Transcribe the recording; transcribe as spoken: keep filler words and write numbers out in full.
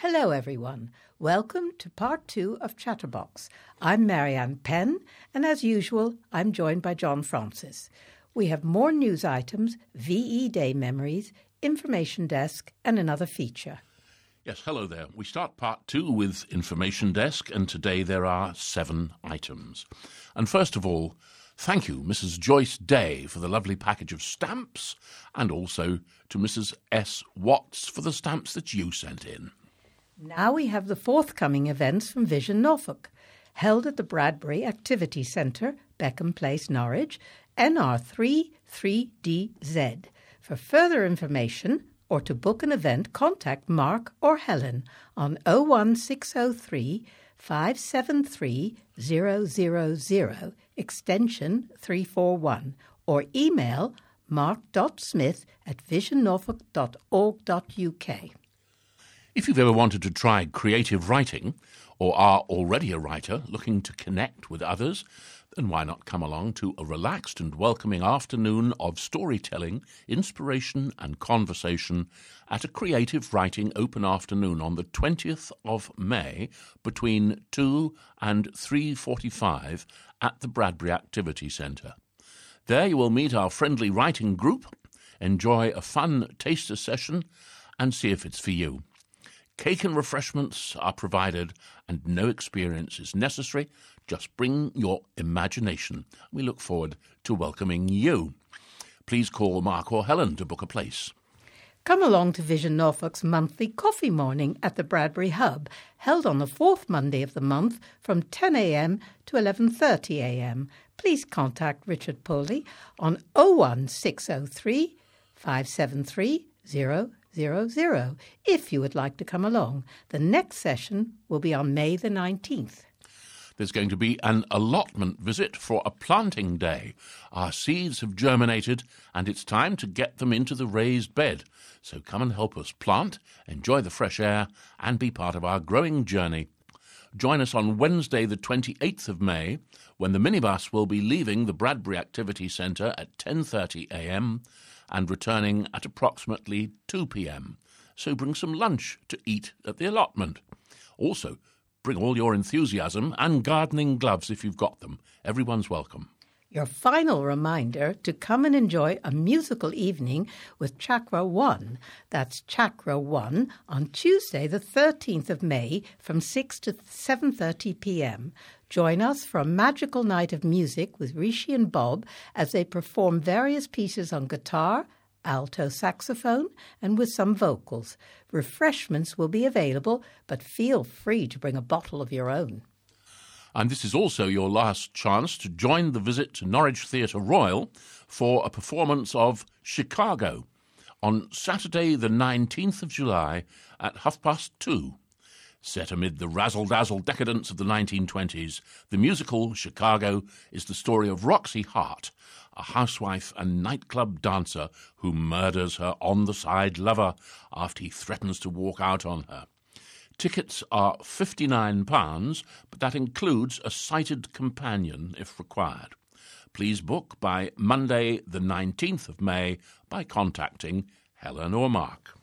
Hello, everyone. Welcome to part two of Chatterbox. I'm Marianne Penn, and as usual, I'm joined by John Francis. We have more news items, V E Day memories, information desk, and another feature. Yes, hello there. We start part two with Information Desk, and today there are seven items. And first of all, thank you, Missus Joyce Day, for the lovely package of stamps, and also to Missus S. Watts for the stamps that you sent in. Now we have the forthcoming events from Vision Norfolk, held at the Bradbury Activity Centre, Beckham Place, Norwich, N R three three D Z. For further information or to book an event, contact Mark or Helen on oh one six oh three, five seven three, zero zero zero, extension three four one, or email mark dot smith at vision norfolk dot org dot U K. If you've ever wanted to try creative writing, or are already a writer looking to connect with others, then why not come along to a relaxed and welcoming afternoon of storytelling, inspiration and conversation at a creative writing open afternoon on the twentieth of May between two and three forty-five at the Bradbury Activity Centre. There you will meet our friendly writing group, enjoy a fun taster session and see if it's for you. Cake and refreshments are provided and no experience is necessary. Just bring your imagination. We look forward to welcoming you. Please call Mark or Helen to book a place. Come along to Vision Norfolk's monthly coffee morning at the Bradbury Hub, held on the fourth Monday of the month from ten a.m. to eleven thirty a.m. Please contact Richard Poley on oh one six oh three, five seven three, zero zero zero if you would like to come along. The next session will be on May the nineteenth. There's going to be an allotment visit for a planting day. Our seeds have germinated and it's time to get them into the raised bed. So come and help us plant, enjoy the fresh air and be part of our growing journey. Join us on Wednesday the twenty-eighth of May when the minibus will be leaving the Bradbury Activity Centre at ten thirty a.m. and returning at approximately two p.m. So bring some lunch to eat at the allotment. Also, bring all your enthusiasm and gardening gloves if you've got them. Everyone's welcome. Your final reminder to come and enjoy a musical evening with Chakra One. That's Chakra One on Tuesday the thirteenth of May from six to seven thirty p.m. Join us for a magical night of music with Rishi and Bob as they perform various pieces on guitar, alto saxophone, and with some vocals. Refreshments will be available, but feel free to bring a bottle of your own. And this is also your last chance to join the visit to Norwich Theatre Royal for a performance of Chicago on Saturday the nineteenth of July at half past two. Set amid the razzle-dazzle decadence of the nineteen twenties, the musical Chicago is the story of Roxy Hart, a housewife and nightclub dancer who murders her on-the-side lover after he threatens to walk out on her. Tickets are fifty-nine pounds, but that includes a sighted companion if required. Please book by Monday the nineteenth of May by contacting Helen or Mark.